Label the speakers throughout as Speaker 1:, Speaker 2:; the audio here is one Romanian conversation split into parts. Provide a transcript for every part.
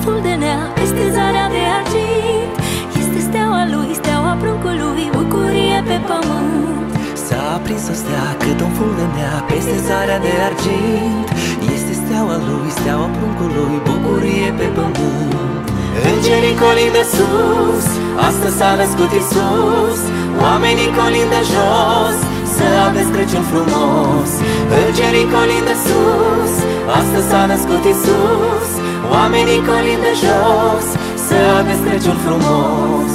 Speaker 1: fuldenea peste zarea de argint. Este steaua lui, steaua pruncului, bucurie pe pământ.
Speaker 2: S-a aprins o stea cât un fuldenea peste zarea de argint. Este steaua lui, steaua pruncului, bucurie pe pământ. Îngerii colindă sus, astăzi s-a născut Iisus. Oamenii colindă jos, să aveți Crăciun frumos. Îngerii colindă sus, astăzi s-a născut Iisus. Oamenii colindă jos, să aveți Crăciun frumos.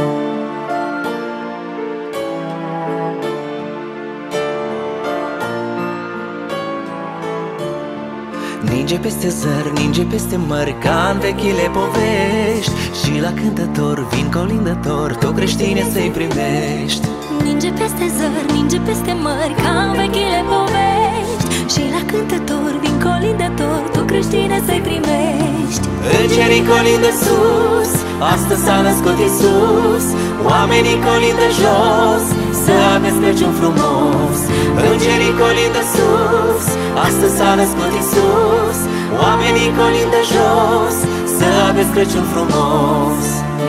Speaker 2: Ninge peste zări, ninge peste mări, ca în vechile povești. Și la cântător vin colindător, tu creștine să-i primești.
Speaker 1: Ninge peste zări, ninge peste mări, ca în vechile povești. Și la cântător vin colindător, tu creștine să-i primești.
Speaker 2: Îngerii colindă sus, astăzi s-a născut Iisus. Oamenii colindă jos, să aveți Crăciun frumos. Îngerii colindă sus, astăzi s-a născut Iisus. Oamenii colindă jos, să aveți Crăciun frumos.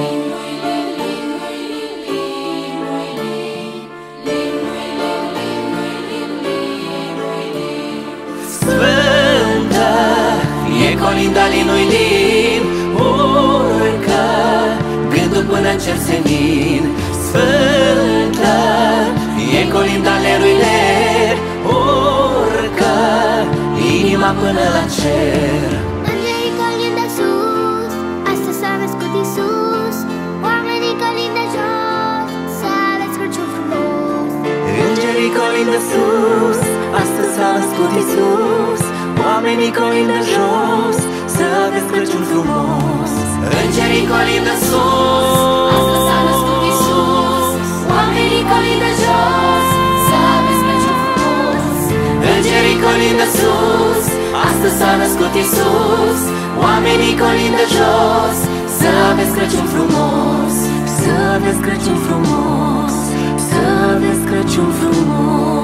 Speaker 2: Sfântă e colinda linui lin, urcă gândul până în cer senin. Sfântă e colinda lerui ler, urcă inima până la cer.
Speaker 3: Îngerii colindă sus, astăzi s-a născut Iisus. Oamenii colindă jos, să aveți Crăciun frumos.
Speaker 2: Îngerii colindă sus, astăzi s-a născut Iisus. Oamenii colindă jos, să aveți Crăciun frumos. Îngerii colindă sus,
Speaker 3: Astăzi s-a născut Iisus. Oamenii colindă jos, să aveți Crăciun frumos.
Speaker 2: îngerii colindă sus, astăzi s-a născut Iisus. Oamenii colindă jos, să aveți Crăciun frumos. Să aveți Crăciun frumos, să aveți Crăciun frumos.